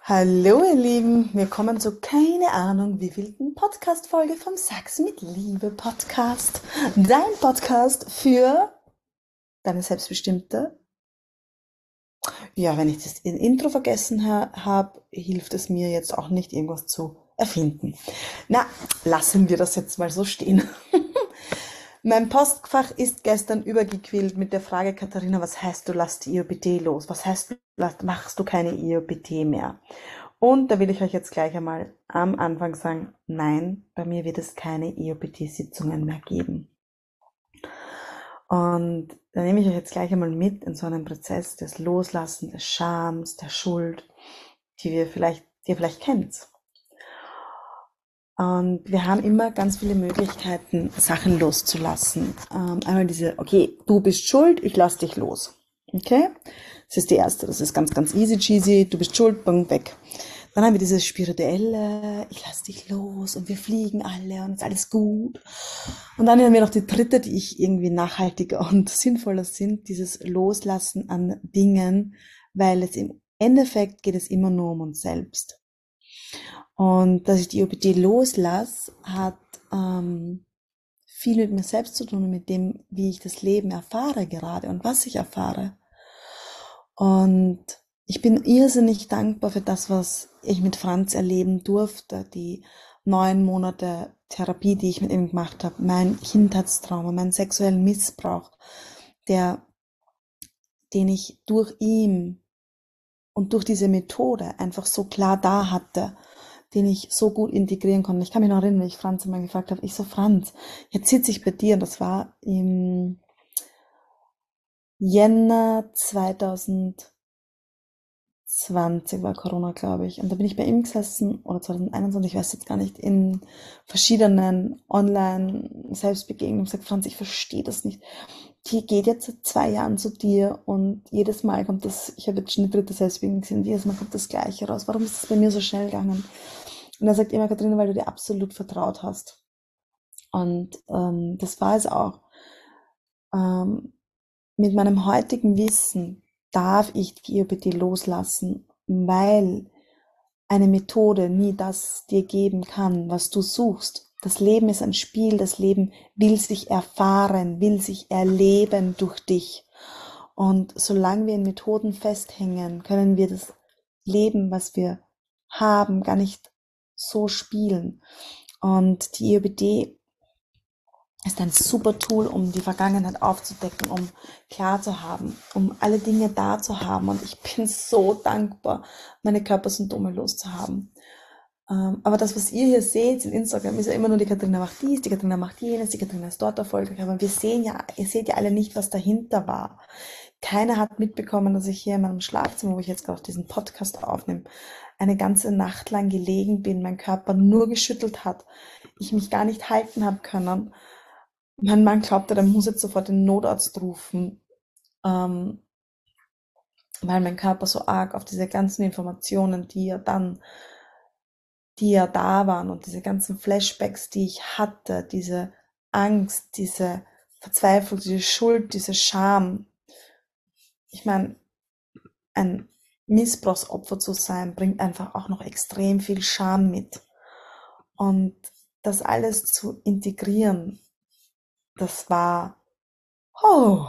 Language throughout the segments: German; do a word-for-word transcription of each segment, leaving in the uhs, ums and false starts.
Hallo ihr Lieben, wir kommen zu keine Ahnung wievielten Podcast-Folge vom Sex mit Liebe Podcast. Dein Podcast für deine selbstbestimmte. Ja, wenn ich das Intro vergessen ha habe, hilft es mir jetzt auch nicht, irgendwas zu erfinden. Na, lassen wir das jetzt mal so stehen. Mein Postfach ist gestern übergequillt mit der Frage: Katharina, was heißt, du lässt die I O P T los? Was heißt, machst du keine I O P T mehr? Und da will ich euch jetzt gleich einmal am Anfang sagen: Nein, bei mir wird es keine I O P T-Sitzungen mehr geben. Und da nehme ich euch jetzt gleich einmal mit in so einen Prozess des Loslassen, des Schams, der Schuld, die wir vielleicht, die ihr vielleicht kennt. Und wir haben immer ganz viele Möglichkeiten, Sachen loszulassen. Ähm, einmal diese: Okay, du bist schuld, ich lass dich los. Okay? Das ist die erste. Das ist ganz, ganz easy cheesy. Du bist schuld, bang, weg. Dann haben wir dieses spirituelle: Ich lass dich los und wir fliegen alle und ist alles gut. Und dann haben wir noch die dritte, die ich irgendwie nachhaltiger und sinnvoller sind: Dieses Loslassen an Dingen, weil es im Endeffekt geht es immer nur um uns selbst. Und dass ich die I O P T loslasse, hat ähm, viel mit mir selbst zu tun und mit dem, wie ich das Leben erfahre gerade und was ich erfahre. Und ich bin irrsinnig dankbar für das, was ich mit Franz erleben durfte, die neun Monate Therapie, die ich mit ihm gemacht habe, mein Kindheitstrauma, meinen sexuellen Missbrauch, der, den ich durch ihn und durch diese Methode einfach so klar da hatte, den ich so gut integrieren konnte. Ich kann mich noch erinnern, wie ich Franz einmal gefragt habe: Ich so, Franz, jetzt sitze ich bei dir, und das war im Jänner zweitausendzwanzig, war Corona, glaube ich. Und da bin ich bei ihm gesessen, oder zwanzig einundzwanzig, ich weiß jetzt gar nicht, in verschiedenen Online-Selbstbegegnungen und gesagt: Franz, ich verstehe das nicht. Die geht jetzt seit zwei Jahren zu dir und jedes Mal kommt das, ich habe jetzt schon die dritte Selbstbegegnung gesehen, jedes Mal kommt das Gleiche raus. Warum ist das bei mir so schnell gegangen? Und er sagt immer: Katharina, weil du dir absolut vertraut hast. Und ähm, das war es auch. Ähm, mit meinem heutigen Wissen darf ich die I O P T loslassen, weil eine Methode nie das dir geben kann, was du suchst. Das Leben ist ein Spiel, das Leben will sich erfahren, will sich erleben durch dich. Und solange wir in Methoden festhängen, können wir das Leben, was wir haben, gar nicht so spielen. Und die I O P T ist ein super Tool, um die Vergangenheit aufzudecken, um klar zu haben, um alle Dinge da zu haben. Und ich bin so dankbar, meine Körpersymptome loszuhaben. Ähm, aber das, was ihr hier seht in Instagram, ist ja immer nur: die Katharina macht dies, die Katharina macht jenes, die Katharina ist dort erfolgreich. Aber wir sehen ja, ihr seht ja alle nicht, was dahinter war. Keiner hat mitbekommen, dass ich hier in meinem Schlafzimmer, wo ich jetzt gerade diesen Podcast aufnehme, eine ganze Nacht lang gelegen bin, mein Körper nur geschüttelt hat, ich mich gar nicht halten habe können. Mein Mann glaubte, der muss jetzt sofort den Notarzt rufen, ähm, weil mein Körper so arg auf diese ganzen Informationen, die ja dann, die ja da waren, und diese ganzen Flashbacks, die ich hatte, diese Angst, diese Verzweiflung, diese Schuld, diese Scham. Ich meine, ein Missbrauchsopfer zu sein, bringt einfach auch noch extrem viel Scham mit. Und das alles zu integrieren, das war, oh,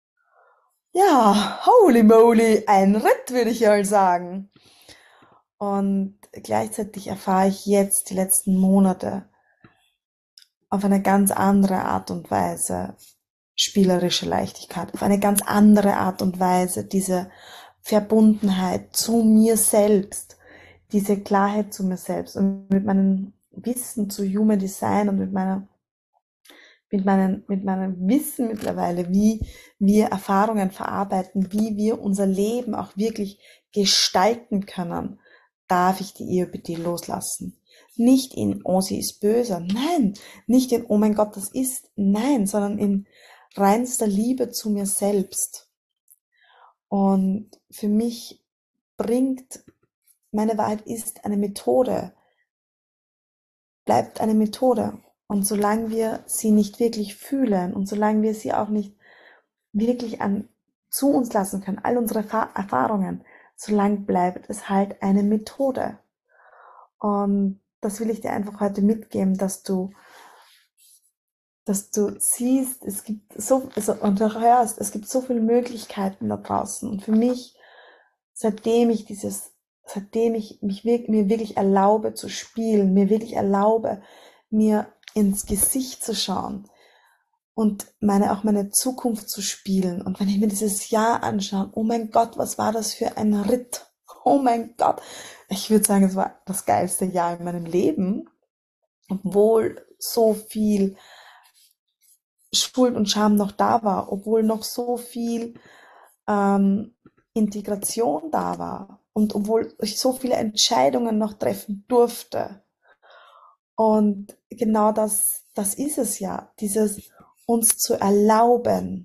ja, holy moly, ein Ritt, würde ich mal sagen. Und gleichzeitig erfahre ich jetzt die letzten Monate auf eine ganz andere Art und Weise spielerische Leichtigkeit, auf eine ganz andere Art und Weise diese Verbundenheit zu mir selbst, diese Klarheit zu mir selbst und mit meinem Wissen zu Human Design und mit meiner mit meinem, mit meinem Wissen mittlerweile, wie wir Erfahrungen verarbeiten, wie wir unser Leben auch wirklich gestalten können, darf ich die I O P T loslassen. Nicht in: Oh, sie ist böse. Nein, nicht in: Oh mein Gott, das ist. Nein, sondern in reinster Liebe zu mir selbst. Und für mich bringt meine Wahrheit ist eine Methode, bleibt eine Methode. Und solange wir sie nicht wirklich fühlen und solange wir sie auch nicht wirklich an, zu uns lassen können, all unsere Erfahrungen, solange bleibt es halt eine Methode. Und das will ich dir einfach heute mitgeben, dass du, dass du siehst, es gibt so, also, und auch hörst, es gibt so viele Möglichkeiten da draußen. Und für mich, seitdem ich dieses, seitdem ich mich wirklich, mir wirklich erlaube zu spielen, mir wirklich erlaube, mir ins Gesicht zu schauen und meine, auch meine Zukunft zu spielen. Und wenn ich mir dieses Jahr anschaue, oh mein Gott, was war das für ein Ritt? Oh mein Gott. Ich würde sagen, es war das geilste Jahr in meinem Leben, obwohl so viel Schuld und Scham noch da war, obwohl noch so viel ähm, Integration da war und obwohl ich so viele Entscheidungen noch treffen durfte. Und genau das, das ist es ja, dieses uns zu erlauben.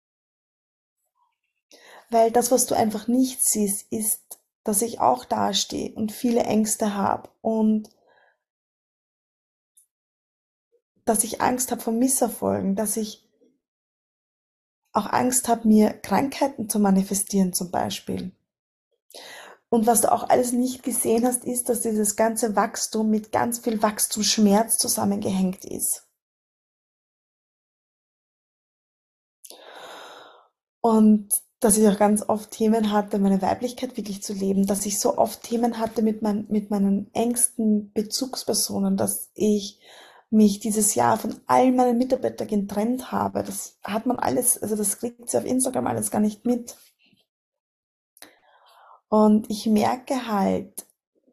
Weil das, was du einfach nicht siehst, ist, dass ich auch dastehe und viele Ängste habe und dass ich Angst habe vor Misserfolgen, dass ich auch Angst habe, mir Krankheiten zu manifestieren zum Beispiel. Und was du auch alles nicht gesehen hast, ist, dass dieses ganze Wachstum mit ganz viel Wachstumsschmerz zusammengehängt ist. Und dass ich auch ganz oft Themen hatte, meine Weiblichkeit wirklich zu leben, dass ich so oft Themen hatte mit, mein, mit meinen engsten Bezugspersonen, dass ich mich dieses Jahr von all meinen Mitarbeitern getrennt habe. Das hat man alles, also das kriegt sie auf Instagram alles gar nicht mit. Und ich merke halt,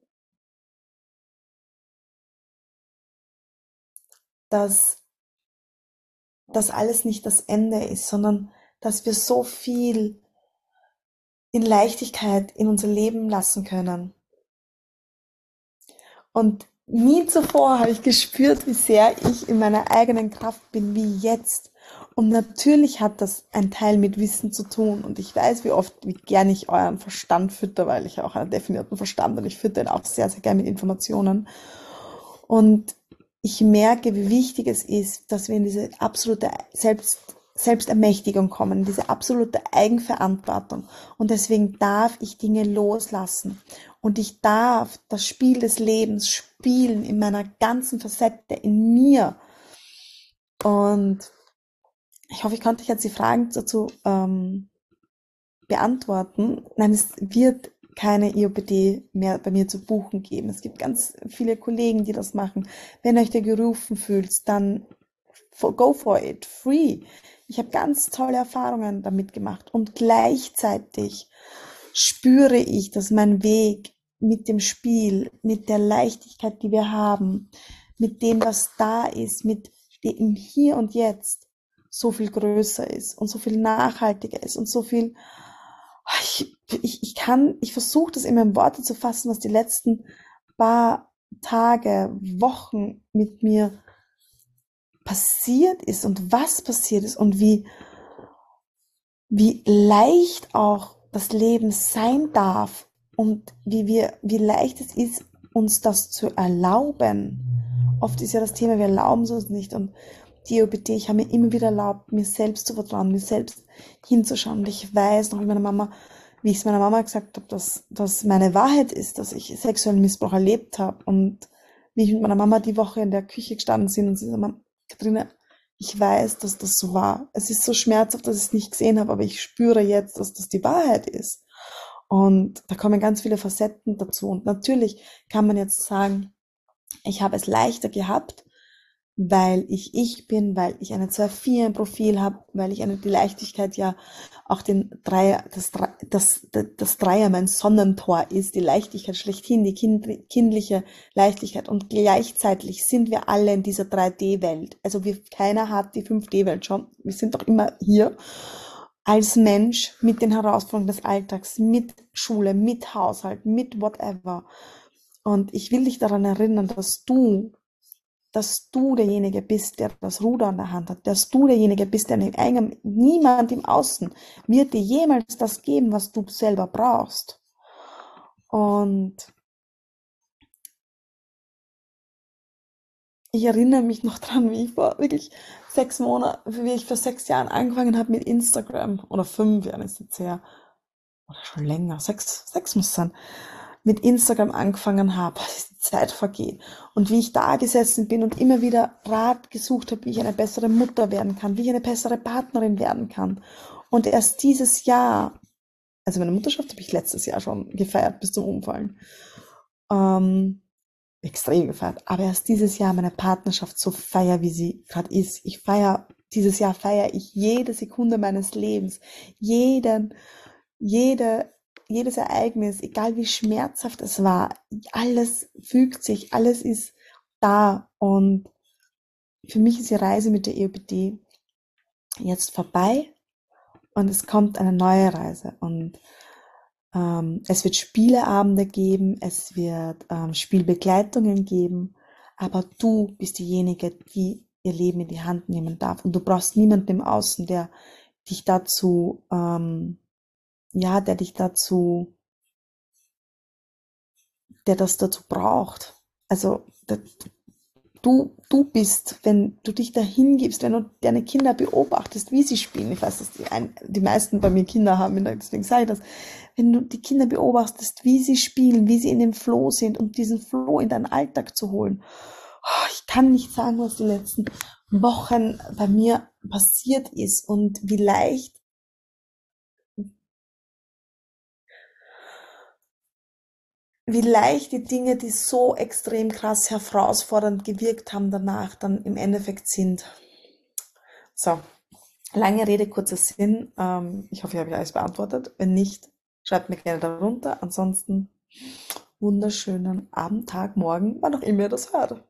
dass das alles nicht das Ende ist, sondern dass wir so viel in Leichtigkeit in unser Leben lassen können. Und nie zuvor habe ich gespürt, wie sehr ich in meiner eigenen Kraft bin, wie jetzt. Und natürlich hat das ein Teil mit Wissen zu tun. Und ich weiß, wie oft, wie gern ich euren Verstand fütter, weil ich auch einen definierten Verstand und ich fütter ihn auch sehr, sehr gern mit Informationen. Und ich merke, wie wichtig es ist, dass wir in diese absolute Selbst, Selbstermächtigung kommen, diese absolute Eigenverantwortung. Und deswegen darf ich Dinge loslassen. Und ich darf das Spiel des Lebens spielen in meiner ganzen Facette, in mir. Und ich hoffe, ich konnte dich jetzt die Fragen dazu ähm, beantworten. Nein, es wird keine I O P D mehr bei mir zu buchen geben. Es gibt ganz viele Kollegen, die das machen. Wenn ihr euch da gerufen fühlt, dann go for it, free. Ich habe ganz tolle Erfahrungen damit gemacht und gleichzeitig spüre ich, dass mein Weg mit dem Spiel, mit der Leichtigkeit, die wir haben, mit dem, was da ist, mit dem Hier und Jetzt so viel größer ist und so viel nachhaltiger ist und so viel, ich, ich, ich kann, ich versuche das immer in Worte zu fassen, was die letzten paar Tage, Wochen mit mir passiert ist und was passiert ist und wie, wie leicht auch das Leben sein darf und wie wir, wie leicht es ist, uns das zu erlauben. Oft ist ja das Thema, wir erlauben es uns nicht. Und die I O P T, ich habe mir immer wieder erlaubt, mir selbst zu vertrauen, mir selbst hinzuschauen. Und ich weiß noch, wie meine Mama, wie ich es meiner Mama gesagt habe, dass das meine Wahrheit ist, dass ich sexuellen Missbrauch erlebt habe. Und wie ich mit meiner Mama die Woche in der Küche gestanden bin und sie sagt, Katharina, ich weiß, dass das so war. Es ist so schmerzhaft, dass ich es nicht gesehen habe, aber ich spüre jetzt, dass das die Wahrheit ist. Und da kommen ganz viele Facetten dazu. Und natürlich kann man jetzt sagen, ich habe es leichter gehabt, weil ich ich bin, weil ich eine zwei vier im Profil habe, weil ich eine die Leichtigkeit ja auch den Dreier, das, das, das, das Dreier mein Sonnentor ist, die Leichtigkeit schlechthin, die kind, kindliche Leichtigkeit. Und gleichzeitig sind wir alle in dieser drei D-Welt. Also wir, keiner hat die fünf D-Welt schon. Wir sind doch immer hier als Mensch mit den Herausforderungen des Alltags, mit Schule, mit Haushalt, mit whatever. Und ich will dich daran erinnern, dass du dass du derjenige bist, der das Ruder an der Hand hat, dass du derjenige bist, der den Eingang, niemand im Außen wird dir jemals das geben, was du selber brauchst. Und ich erinnere mich noch dran, wie ich vor wirklich sechs Monaten, wie ich vor sechs Jahren angefangen habe mit Instagram, oder fünf Jahren ist jetzt her, oder schon länger, sechs, sechs muss sein, mit Instagram angefangen habe, die Zeit vergeht. Und wie ich da gesessen bin und immer wieder Rat gesucht habe, wie ich eine bessere Mutter werden kann, wie ich eine bessere Partnerin werden kann. Und erst dieses Jahr, also meine Mutterschaft habe ich letztes Jahr schon gefeiert bis zum Umfallen. Ähm, extrem gefeiert. Aber erst dieses Jahr meine Partnerschaft so feier, wie sie gerade ist. Ich feier, dieses Jahr feiere ich jede Sekunde meines Lebens. Jeden, jede, jedes Ereignis, egal wie schmerzhaft es war, alles fügt sich, alles ist da. Und für mich ist die Reise mit der E O P D jetzt vorbei und es kommt eine neue Reise. Und Ähm, es wird Spieleabende geben, es wird ähm, Spielbegleitungen geben, aber du bist diejenige, die ihr Leben in die Hand nehmen darf. Und du brauchst niemanden im Außen, der dich dazu, ähm, ja, der dich dazu, der das dazu braucht. Also da- du, du bist, wenn du dich dahin gibst, wenn du deine Kinder beobachtest, wie sie spielen. Ich weiß, dass die, ein, die meisten bei mir Kinder haben, deswegen sage ich das. Wenn du die Kinder beobachtest, wie sie spielen, wie sie in dem Flow sind und diesen Flow in deinen Alltag zu holen. Oh, ich kann nicht sagen, was die letzten Wochen bei mir passiert ist und wie leicht, wie leicht die Dinge, die so extrem krass herausfordernd gewirkt haben, danach dann im Endeffekt sind. So, lange Rede, kurzer Sinn. Ähm, ich hoffe, ich habe euch alles beantwortet. Wenn nicht, schreibt mir gerne darunter. Ansonsten wunderschönen Abend, Tag, Morgen, wann auch immer ihr das hört.